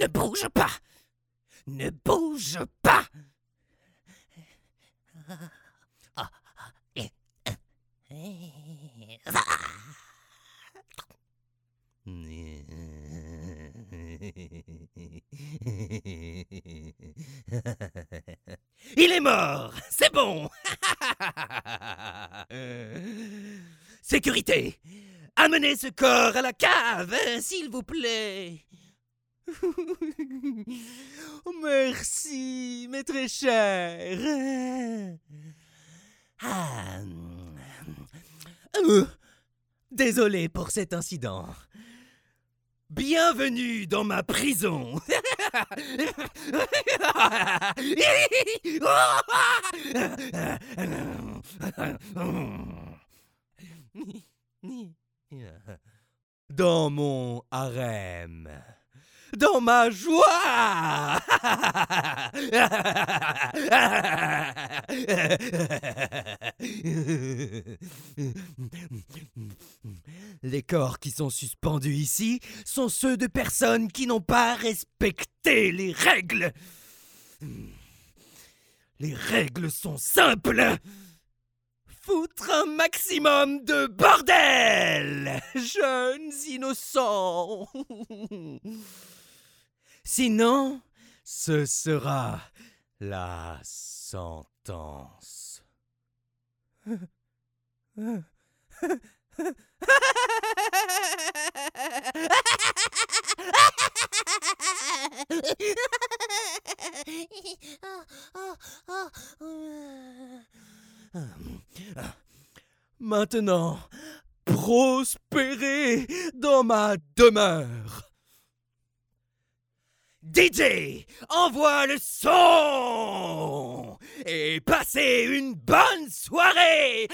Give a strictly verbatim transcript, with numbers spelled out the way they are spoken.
Ne bouge pas! Ne bouge pas! Ah, eh, eh, ah. Il est mort! C'est bon! Sécurité! Amenez ce corps à la cave, s'il vous plaît! Merci, mes très chers. Ah. Euh, désolé pour cet incident. Bienvenue dans ma prison. Dans mon harem. Dans ma joie. Les corps qui sont suspendus ici sont ceux de personnes qui n'ont pas respecté les règles. Les règles sont simples. Foutre un maximum de bordel, jeunes innocents. Sinon, ce sera la sentence. Maintenant, prospérez dans ma demeure. D J, envoie le son et passez une bonne soirée.